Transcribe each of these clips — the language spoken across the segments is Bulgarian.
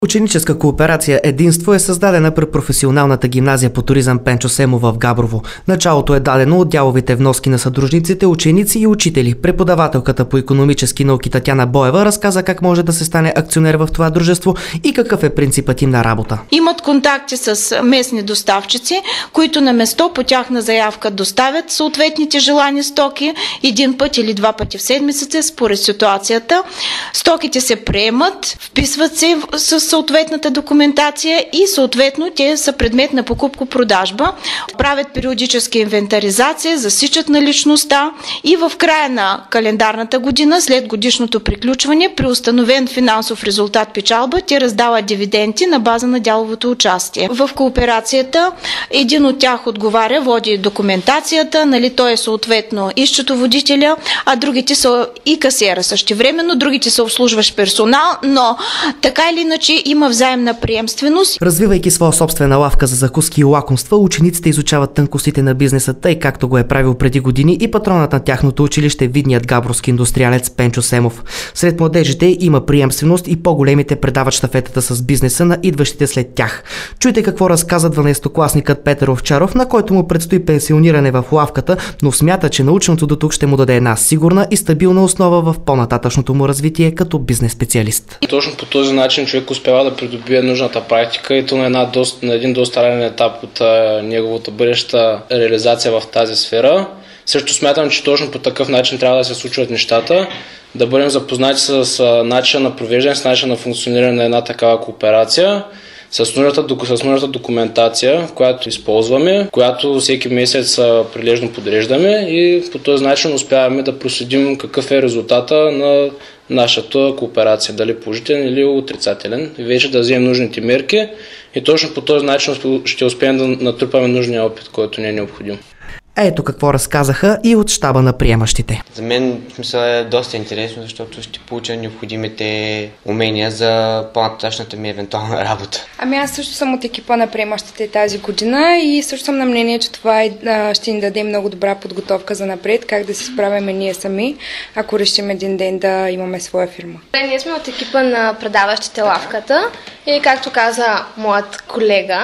Ученическа кооперация „Единство“ е създадена при професионалната гимназия по туризъм Пенчо Семов в Габрово. Началото е дадено от дяловите вноски на съдружниците, ученици и учители. Преподавателката по икономически науки Татяна Боева разказа как може да се стане акционер в това дружество и какъв е принципът им на работа. Имат контакти с местни доставчици, които на место по тяхна заявка доставят съответните желани стоки един път или два пъти в седмицата според ситуацията. Стоките се приемат, вписват се с съответната документация и съответно те са предмет на покупко-продажба. Правят периодическа инвентаризация, засичат наличността и в края на календарната година, след годишното приключване, при установен финансов резултат печалба, те раздават дивиденти на база на дяловото участие. В кооперацията един от тях отговаря, води документацията, той е съответно и счетоводителя, а другите са и касиера същевременно, другите са обслужващ персонал, но така или иначе има взаимна приемственост. Развивайки своя собствена лавка за закуски и лакомства, учениците изучават тънкостите на бизнеса, тъй както го е правил преди години и патронът на тяхното училище, видният габровски индустриалец Пенчо Семов. Сред младежите има приемственост и по-големите предават щафетата с бизнеса на идващите след тях. Чуйте какво разказа 12-класникът Петър Овчаров, на който му предстои пенсиониране в лавката, но смята, че наученото до тук ще му даде една сигурна и стабилна основа в по-нататъчното му развитие като бизнес специалист. Точно по този начин човек успява да придобие нужната практика и то на един доста ранен етап от неговата бъдеща реализация в тази сфера. Също смятам, че точно по такъв начин трябва да се случват нещата, да бъдем запознати с начина на провеждане, с начина на функциониране на една такава кооперация, с нужната документация, която използваме, която всеки месец прилежно подреждаме и по този начин успяваме да проследим какъв е резултата на нашата кооперация, дали положителен или отрицателен, и вече да вземем нужните мерки и точно по този начин ще успеем да натрупаме нужния опит, който не е необходим. Ето какво разказаха и от щаба на приемащите. За мен е доста интересно, защото ще получа необходимите умения за по-нататъчната ми евентуална работа. Аз също съм от екипа на приемащите тази година и също съм на мнение, че това ще ни даде много добра подготовка за напред, как да се справяме ние сами, ако решим един ден да имаме своя фирма. Ние сме от екипа на предаващите лавката и както каза моят колега,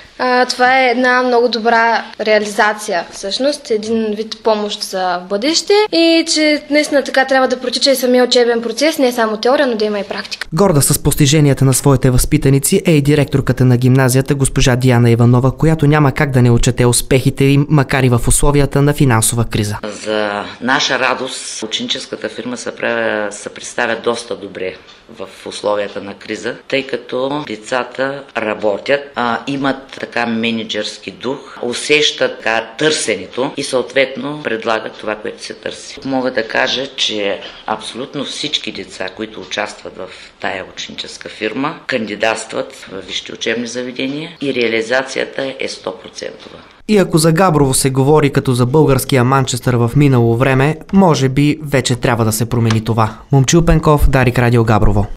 това е една много добра реализация, всъщност, един вид помощ за бъдеще и че наистина така трябва да протича и самия учебен процес, не само теория, но да има и практика. Горда с постиженията на своите възпитаници е и директорката на гимназията госпожа Диана Иванова, която няма как да не отчете успехите им, макар и в условията на финансова криза. За наша радост, ученическата фирма се представя доста добре в условията на криза, тъй като децата работят, имат така менеджерски дух, усещат така търсенето и съответно предлагат това, което се търси. Мога да кажа, че абсолютно всички деца, които участват в тая ученическа фирма, кандидатстват в висши учебни заведения и реализацията е 100%. И ако за Габрово се говори като за българския Манчестър в минало време, може би вече трябва да се промени това. Момчил Пенков, Дарик Радио Габрово.